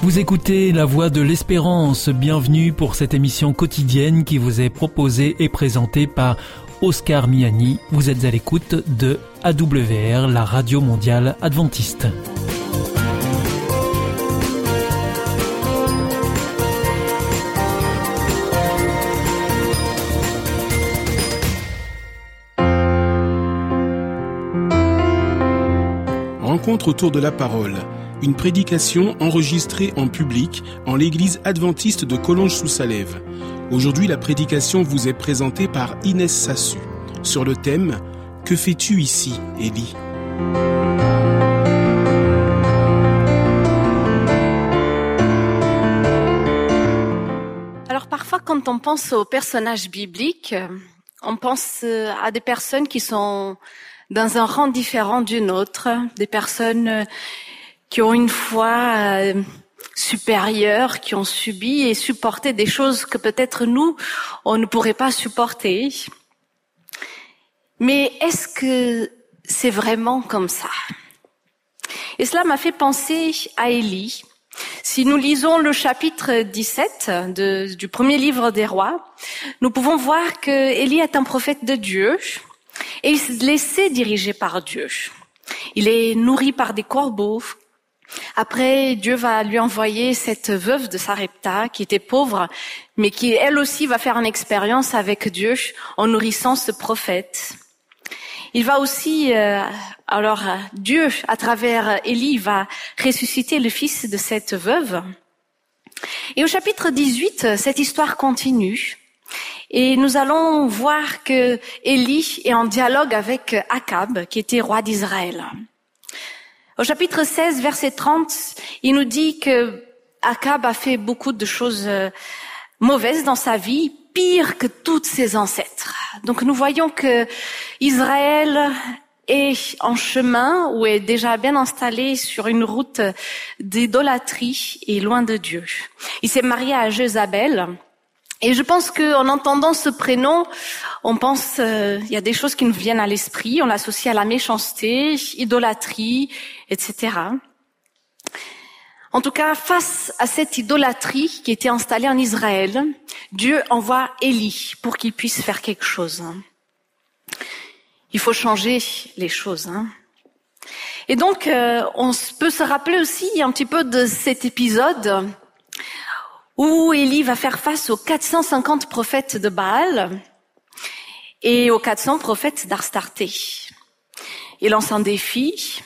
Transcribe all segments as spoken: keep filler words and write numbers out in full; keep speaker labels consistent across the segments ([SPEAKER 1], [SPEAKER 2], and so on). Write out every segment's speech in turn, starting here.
[SPEAKER 1] Vous écoutez La Voix de l'Espérance. Bienvenue pour cette émission quotidienne qui vous est proposée et présentée par Oscar Miani. Vous êtes à l'écoute de A W R, la radio mondiale adventiste.
[SPEAKER 2] Rencontre autour de la parole. Une prédication enregistrée en public en l'église adventiste de Collonges-sous-Salève. Aujourd'hui, la prédication vous est présentée par Inès Sassu sur le thème « Que fais-tu ici, Élie ?»
[SPEAKER 3] Alors parfois, quand on pense aux personnages bibliques, on pense à des personnes qui sont dans un rang différent d'une autre, des personnes qui ont une foi euh, supérieure, qui ont subi et supporté des choses que peut-être nous, on ne pourrait pas supporter. Mais est-ce que c'est vraiment comme ça? Et cela m'a fait penser à Élie. Si nous lisons le chapitre dix-sept de, du premier livre des rois, nous pouvons voir que Élie est un prophète de Dieu et il se laissait diriger par Dieu. Il est nourri par des corbeaux. Après, Dieu va lui envoyer cette veuve de Sarepta qui était pauvre, mais qui elle aussi va faire une expérience avec Dieu en nourrissant ce prophète. Il va aussi, euh, alors Dieu, à travers Élie, va ressusciter le fils de cette veuve. Et au chapitre dix-huit, cette histoire continue. Et nous allons voir que Élie est en dialogue avec Akab, qui était roi d'Israël. Au chapitre seize, verset trente, il nous dit que Akab a fait beaucoup de choses mauvaises dans sa vie, pire que tous ses ancêtres. Donc nous voyons que Israël est en chemin ou est déjà bien installé sur une route d'idolâtrie et loin de Dieu. Il s'est marié à Jézabel. Et je pense qu'en entendant ce prénom, on pense, euh, il y a des choses qui nous viennent à l'esprit, on l'associe à la méchanceté, idolâtrie, et cetera. En tout cas, face à cette idolâtrie qui était installée en Israël, Dieu envoie Élie pour qu'il puisse faire quelque chose. Il faut changer les choses. Hein. Et donc, euh, on peut se rappeler aussi un petit peu de cet épisode où Élie va faire face aux quatre cent cinquante prophètes de Baal et aux quatre cents prophètes d'Astarté. Il lance un défi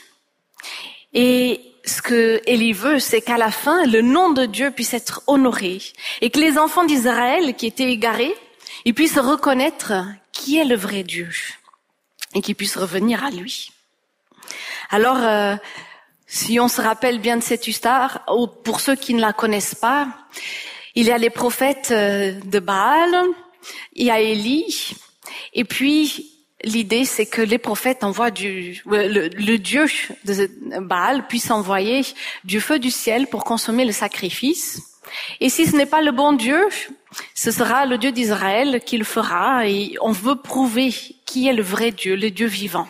[SPEAKER 3] et ce que Élie veut, c'est qu'à la fin, le nom de Dieu puisse être honoré et que les enfants d'Israël qui étaient égarés, ils puissent reconnaître qui est le vrai Dieu et qu'ils puissent revenir à lui. Alors, euh, si on se rappelle bien de cette histoire, ou pour ceux qui ne la connaissent pas, il y a les prophètes de Baal, il y a Élie, et puis l'idée c'est que les prophètes envoient du, le, le Dieu de Baal puisse envoyer du feu du ciel pour consommer le sacrifice. Et si ce n'est pas le bon Dieu, ce sera le Dieu d'Israël qui le fera, et on veut prouver qui est le vrai Dieu, le Dieu vivant.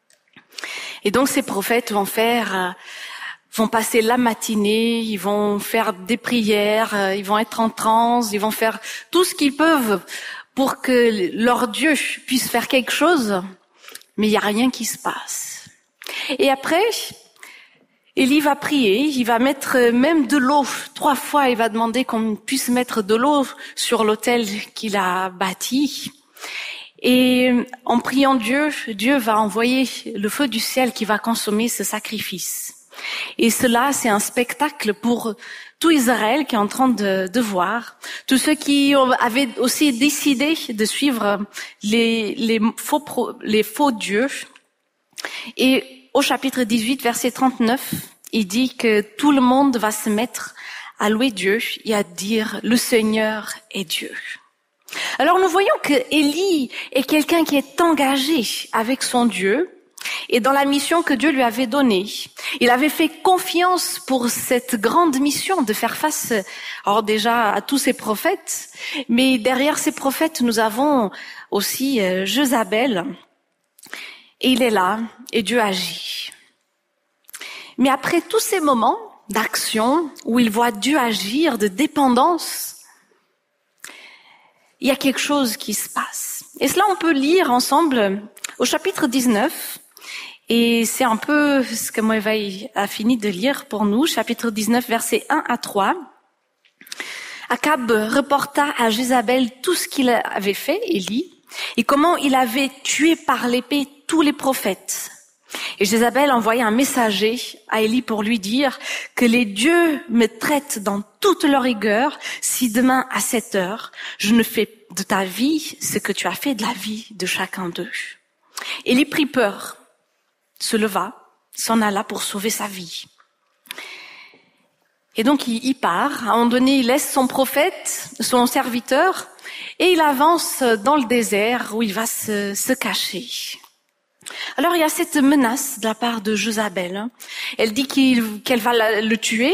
[SPEAKER 3] Et donc ces prophètes vont faire, vont passer la matinée, ils vont faire des prières, ils vont être en transe, ils vont faire tout ce qu'ils peuvent pour que leur Dieu puisse faire quelque chose, mais il n'y a rien qui se passe. Et après, Élie va prier, il va mettre même de l'eau, trois fois il va demander qu'on puisse mettre de l'eau sur l'autel qu'il a bâti. Et en priant Dieu, Dieu va envoyer le feu du ciel qui va consommer ce sacrifice. Et cela, c'est un spectacle pour tout Israël qui est en train de, de voir. Tous ceux qui avaient aussi décidé de suivre les, les, faux, les faux dieux. Et au chapitre dix-huit, verset trente-neuf, il dit que tout le monde va se mettre à louer Dieu et à dire « Le Seigneur est Dieu ». Alors nous voyons que Élie est quelqu'un qui est engagé avec son Dieu et dans la mission que Dieu lui avait donnée. Il avait fait confiance pour cette grande mission de faire face, alors déjà à tous ces prophètes, mais derrière ces prophètes nous avons aussi euh, Jézabel. Et il est là et Dieu agit. Mais après tous ces moments, d'action, où il voit Dieu agir, de dépendance, il y a quelque chose qui se passe. Et cela, on peut lire ensemble au chapitre dix-neuf, et c'est un peu ce que Moévaï a fini de lire pour nous, chapitre dix-neuf, versets un à trois. Akab reporta à Jézabel tout ce qu'il avait fait, Élie, et comment il avait tué par l'épée tous les prophètes. Et Jézabel envoya un messager à Élie pour lui dire que les dieux me traitent dans toute leur rigueur si demain à cette heure, je ne fais de ta vie ce que tu as fait de la vie de chacun d'eux. Élie prit peur, se leva, s'en alla pour sauver sa vie. Et donc il, il part, à un moment donné il laisse son prophète, son serviteur, et il avance dans le désert où il va se, se cacher. Alors il y a cette menace de la part de Jézabel. Elle dit qu'il, qu'elle va la, le tuer.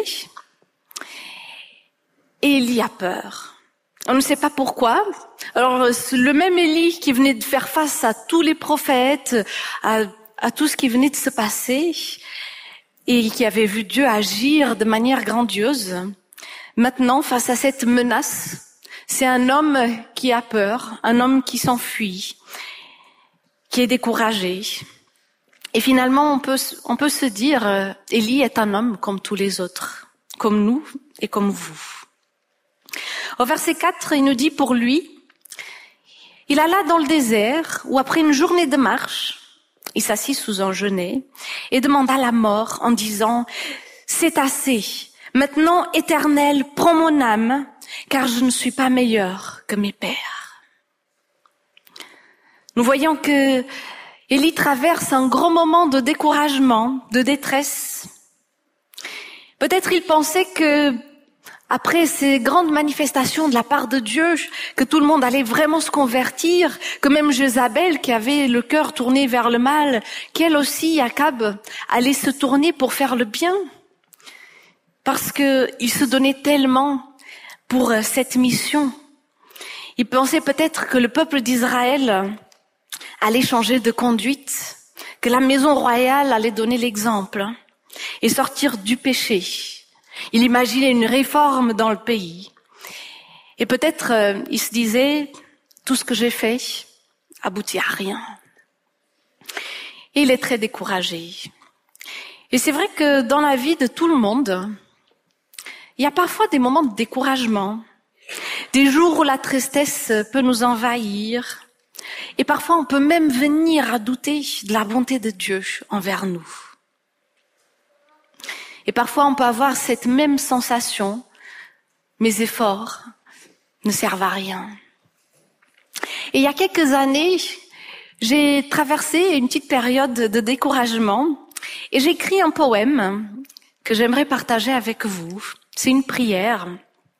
[SPEAKER 3] Et Élie a peur. On ne sait pas pourquoi. Alors le même Élie qui venait de faire face à tous les prophètes, à, à tout ce qui venait de se passer, et qui avait vu Dieu agir de manière grandiose, maintenant face à cette menace, c'est un homme qui a peur, un homme qui s'enfuit, qui est découragé. Et finalement, on peut, on peut se dire, euh, Élie est un homme comme tous les autres, comme nous et comme vous. Au verset quatre, il nous dit pour lui, il alla dans le désert où après une journée de marche, il s'assit sous un genêt et demanda la mort en disant, c'est assez, maintenant Éternel, prends mon âme, car je ne suis pas meilleur que mes pères. Nous voyons que Élie traverse un grand moment de découragement, de détresse. Peut-être il pensait que, après ces grandes manifestations de la part de Dieu, que tout le monde allait vraiment se convertir, que même Jézabel, qui avait le cœur tourné vers le mal, qu'elle aussi, Akab, allait se tourner pour faire le bien. Parce que il se donnait tellement pour cette mission. Il pensait peut-être que le peuple d'Israël allait changer de conduite, que la maison royale allait donner l'exemple et sortir du péché. Il imaginait une réforme dans le pays. Et peut-être euh, il se disait, tout ce que j'ai fait aboutit à rien. Et il est très découragé. Et c'est vrai que dans la vie de tout le monde, il y a parfois des moments de découragement, des jours où la tristesse peut nous envahir, et parfois on peut même venir à douter de la bonté de Dieu envers nous. Et parfois on peut avoir cette même sensation, mes efforts ne servent à rien. Et il y a quelques années, j'ai traversé une petite période de découragement et j'ai écrit un poème que j'aimerais partager avec vous. C'est une prière.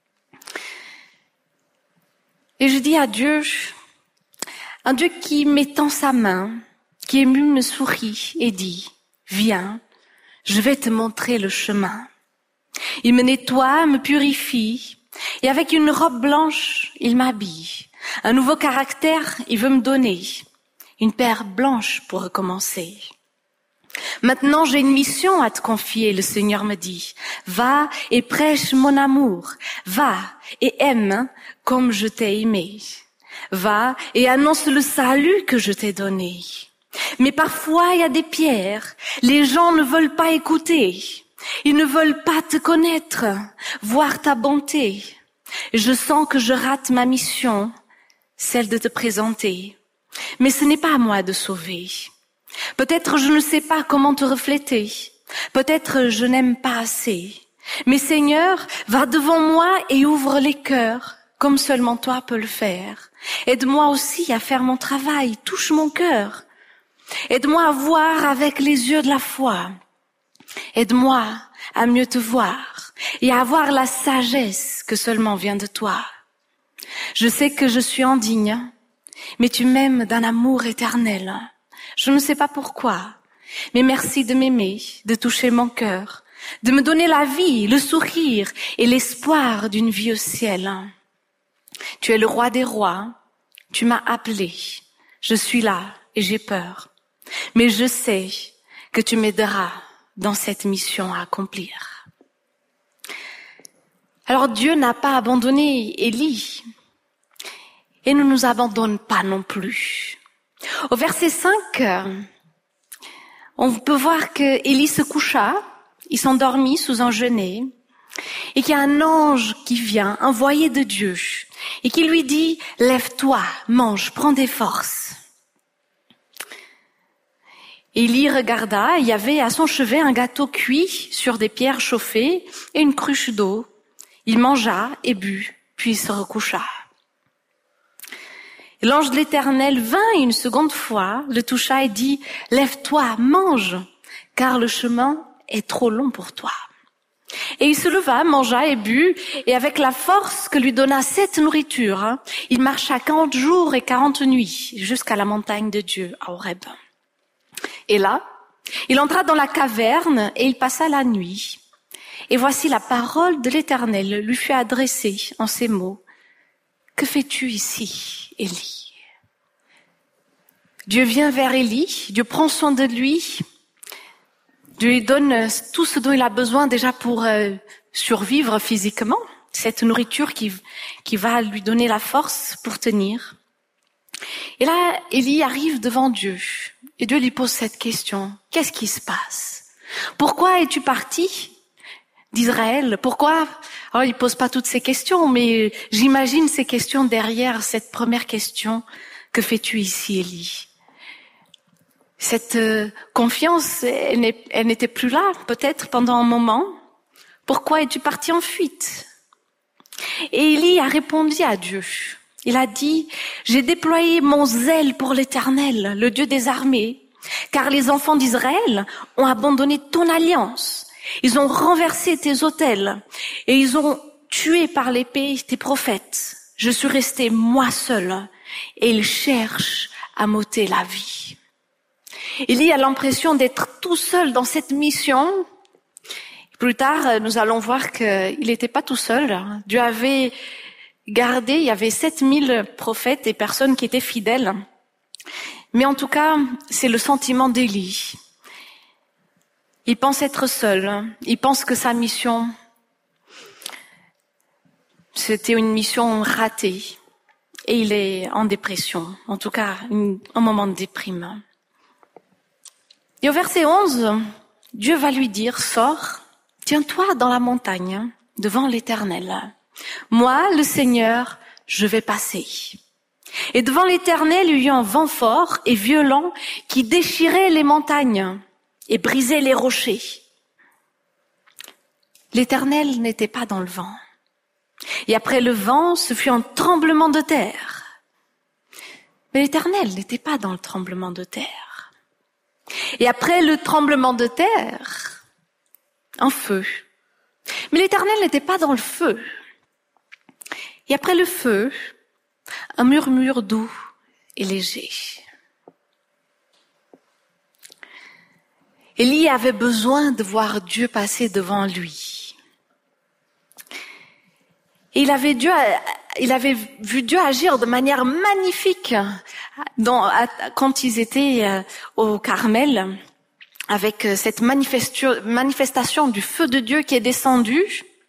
[SPEAKER 3] Et je dis à Dieu, un Dieu qui m'étend sa main, qui ému me sourit et dit, viens, je vais te montrer le chemin. Il me nettoie, me purifie, et avec une robe blanche, il m'habille. Un nouveau caractère, il veut me donner, une paire blanche pour recommencer. Maintenant, j'ai une mission à te confier, le Seigneur me dit. Va et prêche mon amour. Va et aime comme je t'ai aimé. Va et annonce le salut que je t'ai donné. Mais parfois, il y a des pierres. Les gens ne veulent pas écouter. Ils ne veulent pas te connaître, voir ta bonté. Je sens que je rate ma mission, celle de te présenter. Mais ce n'est pas à moi de sauver. Peut-être je ne sais pas comment te refléter. Peut-être je n'aime pas assez. Mais Seigneur, va devant moi et ouvre les cœurs, comme seulement toi peux le faire. Aide-moi aussi à faire mon travail, touche mon cœur. Aide-moi à voir avec les yeux de la foi. Aide-moi à mieux te voir et à avoir la sagesse que seulement vient de toi. Je sais que je suis indigne, mais tu m'aimes d'un amour éternel. Je ne sais pas pourquoi, mais merci de m'aimer, de toucher mon cœur, de me donner la vie, le sourire et l'espoir d'une vie au ciel. Tu es le roi des rois, tu m'as appelé, je suis là et j'ai peur, mais je sais que tu m'aideras dans cette mission à accomplir. Alors Dieu n'a pas abandonné Élie et ne nous abandonne pas non plus. Au verset cinq, on peut voir que Élie se coucha, il s'endormit sous un genêt, et qu'il y a un ange qui vient, envoyé de Dieu, et qui lui dit « Lève-toi, mange, prends des forces ». Élie regarda, il y avait à son chevet un gâteau cuit sur des pierres chauffées et une cruche d'eau. Il mangea et but, puis se recoucha. L'ange de l'Éternel vint une seconde fois, le toucha et dit « Lève-toi, mange, car le chemin est trop long pour toi. » Et il se leva, mangea et but, et avec la force que lui donna cette nourriture, hein, il marcha quarante jours et quarante nuits jusqu'à la montagne de Dieu, à Horeb. Et là, il entra dans la caverne et il passa la nuit. Et voici la parole de l'Éternel lui fut adressée en ces mots. « Que fais-tu ici, Élie ?» Dieu vient vers Élie, Dieu prend soin de lui, Dieu lui donne tout ce dont il a besoin déjà pour euh, survivre physiquement, cette nourriture qui, qui va lui donner la force pour tenir. Et là, Élie arrive devant Dieu et Dieu lui pose cette question. Qu'est-ce qui se passe? Pourquoi es-tu parti d'Israël? Pourquoi? Alors, il pose pas toutes ces questions, mais j'imagine ces questions derrière cette première question. Que fais-tu ici, Élie? Cette euh, confiance, elle, n'est, elle n'était plus là, peut-être pendant un moment. Pourquoi es-tu parti en fuite? Et Élie a répondu à Dieu. Il a dit, j'ai déployé mon zèle pour l'Éternel, le Dieu des armées, car les enfants d'Israël ont abandonné ton alliance. Ils ont renversé tes autels et ils ont tué par l'épée tes prophètes. Je suis resté moi seul et ils cherchent à m'ôter la vie. Élie a l'impression d'être tout seul dans cette mission. Plus tard, nous allons voir qu'il n'était pas tout seul. Dieu avait gardé, il y avait sept mille prophètes et personnes qui étaient fidèles. Mais en tout cas, c'est le sentiment d'Élie. Il pense être seul. Il pense que sa mission, c'était une mission ratée. Et il est en dépression. En tout cas, une, un moment de déprime. Et au verset onze, Dieu va lui dire, sors, tiens-toi dans la montagne, devant l'Éternel. Moi, le Seigneur, je vais passer. Et devant l'Éternel, il y eut un vent fort et violent qui déchirait les montagnes et brisait les rochers. L'Éternel n'était pas dans le vent. Et après le vent, ce fut un tremblement de terre. Mais l'Éternel n'était pas dans le tremblement de terre. Et après le tremblement de terre, un feu. Mais l'Éternel n'était pas dans le feu. Et après le feu, un murmure doux et léger. Élie avait besoin de voir Dieu passer devant lui. Et il avait, Dieu, il avait vu Dieu agir de manière magnifique dans, quand ils étaient au Carmel, avec cette manifestation du feu de Dieu qui est descendu.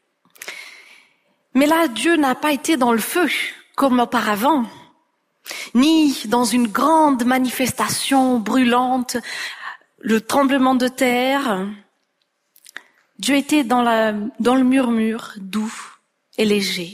[SPEAKER 3] Mais là, Dieu n'a pas été dans le feu comme auparavant, ni dans une grande manifestation brûlante, le tremblement de terre. Dieu était dans, la, dans le murmure doux et léger.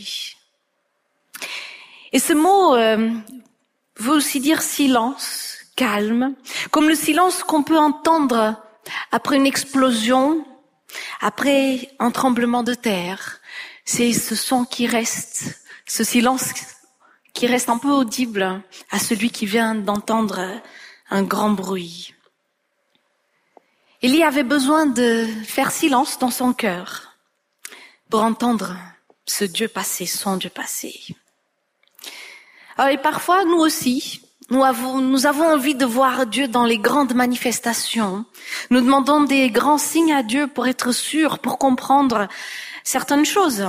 [SPEAKER 3] Et ce mot euh, veut aussi dire silence, calme, comme le silence qu'on peut entendre après une explosion, après un tremblement de terre. C'est ce son qui reste, ce silence qui reste un peu audible à celui qui vient d'entendre un grand bruit. Élie avait besoin de faire silence dans son cœur pour entendre ce Dieu passé, son Dieu passé. Alors, et parfois, nous aussi, nous avons, nous avons envie de voir Dieu dans les grandes manifestations. Nous demandons des grands signes à Dieu pour être sûrs, pour comprendre certaines choses.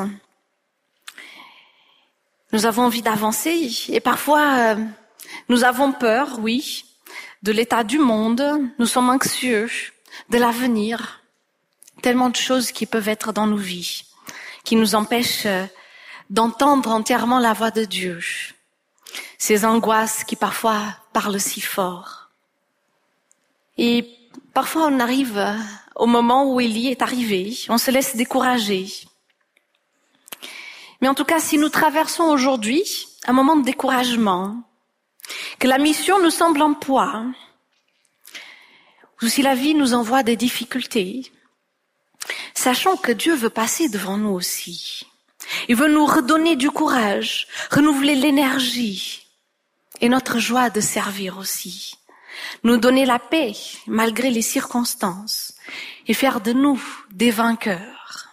[SPEAKER 3] Nous avons envie d'avancer et parfois, euh, nous avons peur, oui, de l'état du monde. Nous sommes anxieux de l'avenir. Tellement de choses qui peuvent être dans nos vies, qui nous empêchent d'entendre entièrement la voix de Dieu. Ces angoisses qui parfois parlent si fort. Et parfois on arrive au moment où Élie est arrivé, on se laisse décourager. Mais en tout cas, si nous traversons aujourd'hui un moment de découragement, que la mission nous semble en poids, ou si la vie nous envoie des difficultés, sachons que Dieu veut passer devant nous aussi. Il veut nous redonner du courage, renouveler l'énergie et notre joie de servir aussi. Nous donner la paix malgré les circonstances et faire de nous des vainqueurs.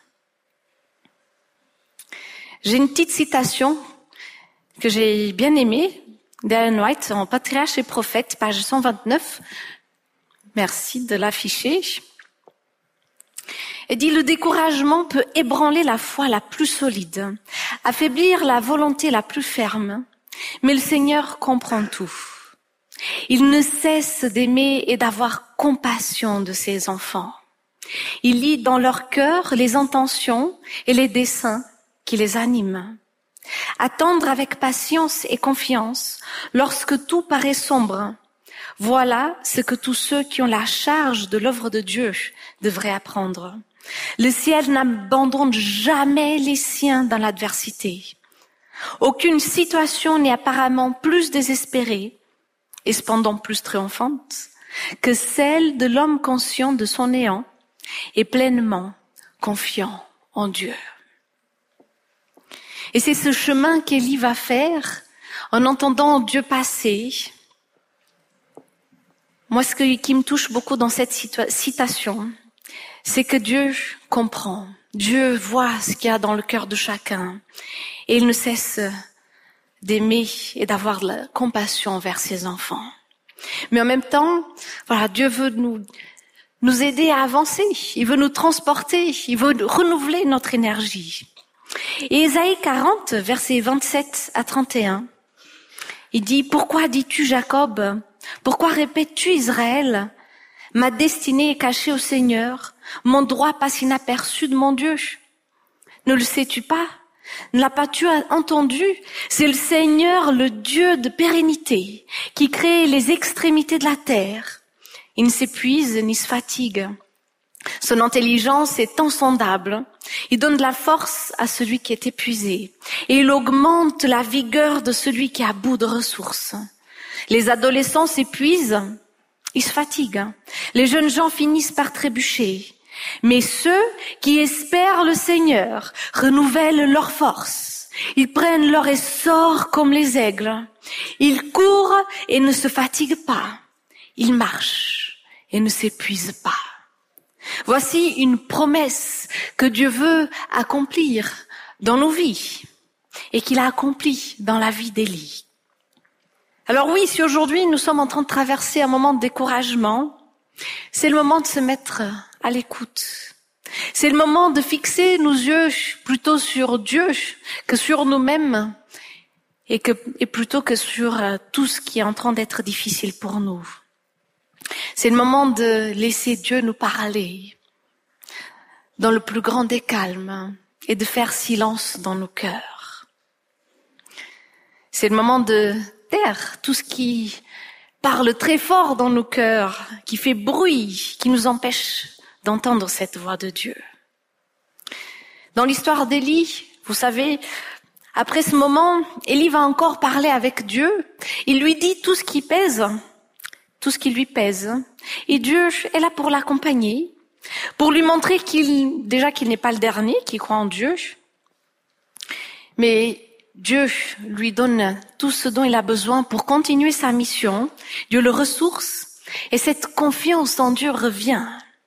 [SPEAKER 3] J'ai une petite citation que j'ai bien aimée d'Ellen White en Patriarches et Prophètes, page cent vingt-neuf. Merci de l'afficher. Elle dit: le découragement peut ébranler la foi la plus solide, affaiblir la volonté la plus ferme, mais le Seigneur comprend tout. Il ne cesse d'aimer et d'avoir compassion de ses enfants. Il lit dans leur cœur les intentions et les desseins qui les animent. Attendre avec patience et confiance lorsque tout paraît sombre. Voilà ce que tous ceux qui ont la charge de l'œuvre de Dieu devraient apprendre. Le ciel n'abandonne jamais les siens dans l'adversité. Aucune situation n'est apparemment plus désespérée et cependant plus triomphante que celle de l'homme conscient de son néant et pleinement confiant en Dieu. Et c'est ce chemin qu'Élie va faire en entendant Dieu passer. Moi, ce qui me touche beaucoup dans cette citation, c'est que Dieu comprend. Dieu voit ce qu'il y a dans le cœur de chacun. Et il ne cesse d'aimer et d'avoir de la compassion envers ses enfants. Mais en même temps, voilà, Dieu veut nous, nous aider à avancer. Il veut nous transporter. Il veut renouveler notre énergie. Et Ésaïe quarante, versets vingt-sept à trente et un, il dit: pourquoi dis-tu Jacob? Pourquoi répètes-tu Israël? Ma destinée est cachée au Seigneur, mon droit passe inaperçu de mon Dieu. Ne le sais-tu pas? Ne l'as pas-tu entendu? C'est le Seigneur, le Dieu de pérennité, qui crée les extrémités de la terre. Il ne s'épuise ni se fatigue. Son intelligence est insondable. Il donne de la force à celui qui est épuisé. Et il augmente la vigueur de celui qui est à bout de ressources. Les adolescents s'épuisent, ils se fatiguent. Les jeunes gens finissent par trébucher. Mais ceux qui espèrent le Seigneur renouvellent leur force. Ils prennent leur essor comme les aigles. Ils courent et ne se fatiguent pas. Ils marchent et ne s'épuisent pas. Voici une promesse que Dieu veut accomplir dans nos vies et qu'il a accomplie dans la vie d'Élie. Alors oui, si aujourd'hui nous sommes en train de traverser un moment de découragement, c'est le moment de se mettre à l'écoute. C'est le moment de fixer nos yeux plutôt sur Dieu que sur nous-mêmes et, que, et plutôt que sur tout ce qui est en train d'être difficile pour nous. C'est le moment de laisser Dieu nous parler dans le plus grand des calmes et de faire silence dans nos cœurs. C'est le moment de taire tout ce qui parle très fort dans nos cœurs, qui fait bruit, qui nous empêche d'entendre cette voix de Dieu. Dans l'histoire d'Élie, vous savez, après ce moment, Élie va encore parler avec Dieu. Il lui dit tout ce qui pèse, tout ce qui lui pèse. Et Dieu est là pour l'accompagner, pour lui montrer qu'il, déjà qu'il n'est pas le dernier qui croit en Dieu, mais Dieu lui donne tout ce dont il a besoin pour continuer sa mission. Dieu le ressource et cette confiance en Dieu revient.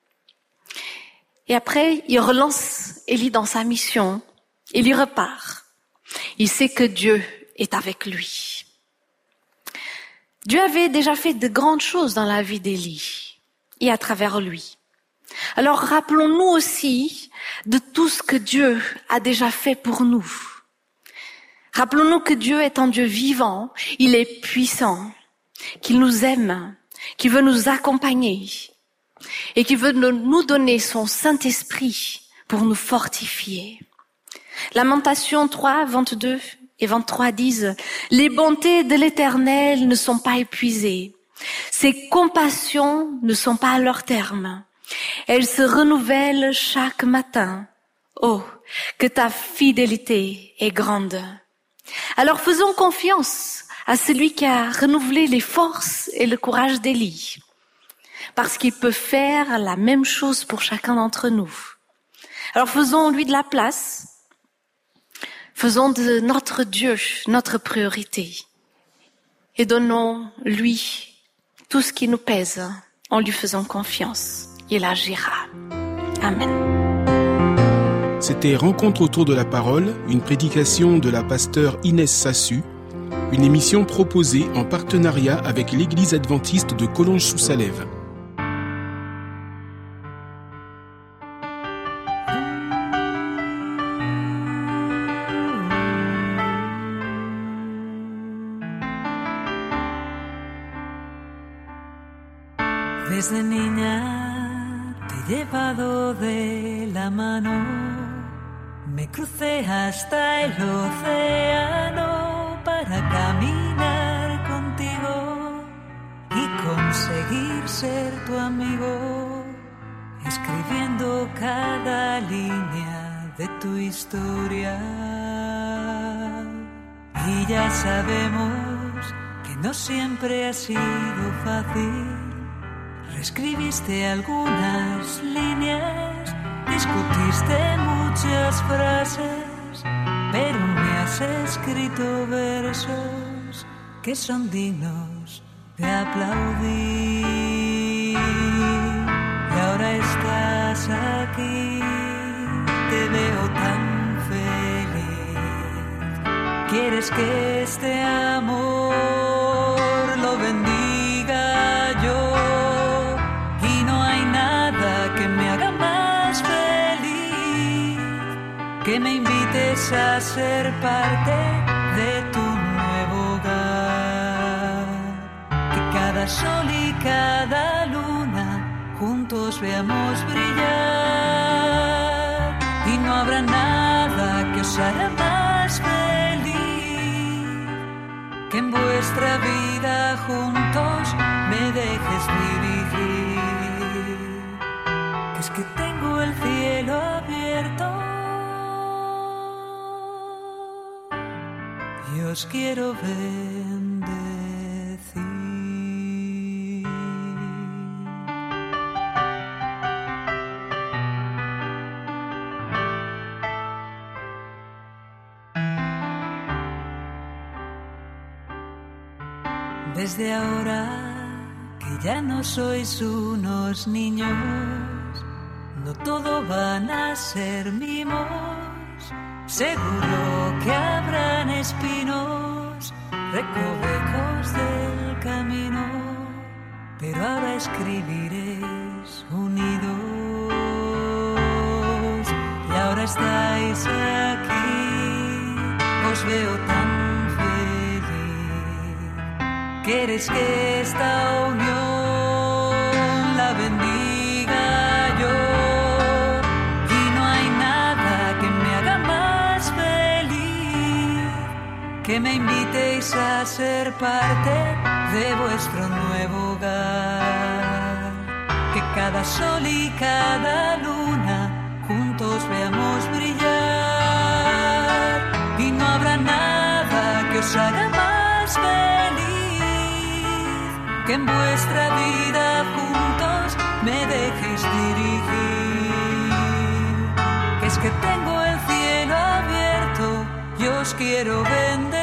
[SPEAKER 3] Et après, il relance Élie dans sa mission. Il y repart. Il sait que Dieu est avec lui. Dieu avait déjà fait de grandes choses dans la vie d'Élie et à travers lui. Alors rappelons-nous aussi de tout ce que Dieu a déjà fait pour nous. Rappelons-nous que Dieu est un Dieu vivant, il est puissant, qu'il nous aime, qu'il veut nous accompagner et qu'il veut nous donner son Saint-Esprit pour nous fortifier. Lamentations trois, vingt-deux et vingt-trois disent « Les bontés de l'Éternel ne sont pas épuisées. Ses compassions ne sont pas à leur terme. Elles se renouvellent chaque matin. Oh, que ta fidélité est grande. » Alors faisons confiance à celui qui a renouvelé les forces et le courage d'Élie, parce qu'il peut faire la même chose pour chacun d'entre nous. Alors faisons-lui de la place, faisons de notre Dieu notre priorité et donnons-lui tout ce qui nous pèse en lui faisant confiance. Il agira. Amen.
[SPEAKER 2] C'était Rencontre autour de la parole, une prédication de la pasteure Inès Sassu, une émission proposée en partenariat avec l'Église adventiste de Collonges-sous-Salève.
[SPEAKER 4] Desde niña te he llevado de la mano, me crucé hasta el océano para caminar contigo y conseguir ser tu amigo, escribiendo cada línea de tu historia. Y ya sabemos que no siempre ha sido fácil. Reescribiste algunas líneas, discutiste muchas frases, pero me has escrito versos que son dignos de aplaudir. Y ahora estás aquí, te veo tan feliz. Quieres que este amor lo bendiga yo. Que me invites a ser parte de tu nuevo hogar. Que cada sol y cada luna juntos veamos brillar. Y no habrá nada que os hará más feliz que en vuestra vida juntos me dejes dirigir. Que es que tengo el cielo abierto y os quiero bendecir. Desde ahora que ya no sois unos niños, no todo van a ser mimos. Seguro que habrán espinos, recovecos del camino, pero ahora escribiréis unidos. Y ahora estáis aquí, os veo tan feliz. ¿Queréis que esta unión la bendiga yo? Que me invitéis a ser parte de vuestro nuevo hogar. Que cada sol y cada luna juntos veamos brillar. Y no habrá nada que os haga más feliz que en vuestra vida juntos me dejéis dirigir. Que es que tengo el cielo abierto, yo os quiero bendecir.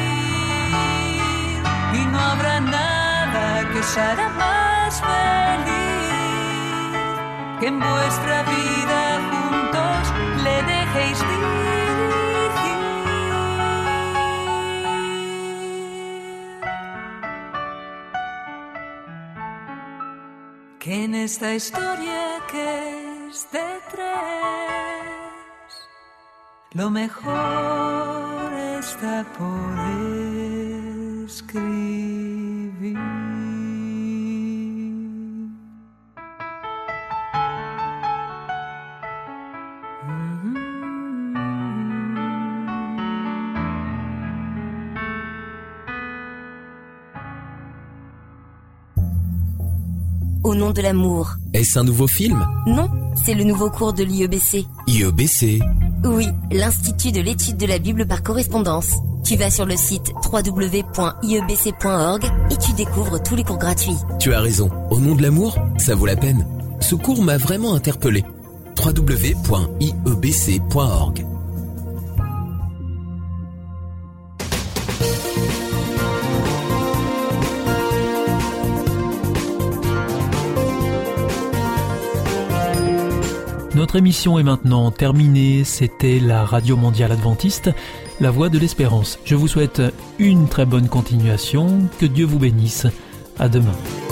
[SPEAKER 4] Y no habrá nada que os hará más feliz que en vuestra vida juntos le dejéis dirigir. Que en esta historia que es de tres, lo mejor está por escribir. Mm-hmm.
[SPEAKER 5] nom de l'amour.
[SPEAKER 6] Est-ce un nouveau film?
[SPEAKER 5] Non, c'est le nouveau cours de l'I E B C.
[SPEAKER 6] I E B C?
[SPEAKER 5] Oui, l'Institut de l'étude de la Bible par correspondance. Tu vas sur le site w w w point i e b c point org et tu découvres tous les cours gratuits.
[SPEAKER 6] Tu as raison, au nom de l'amour, ça vaut la peine. Ce cours m'a vraiment interpellé. w w w point i e b c point org.
[SPEAKER 1] Notre émission est maintenant terminée. C'était la Radio Mondiale Adventiste, la Voix de l'Espérance. Je vous souhaite une très bonne continuation. Que Dieu vous bénisse. À demain.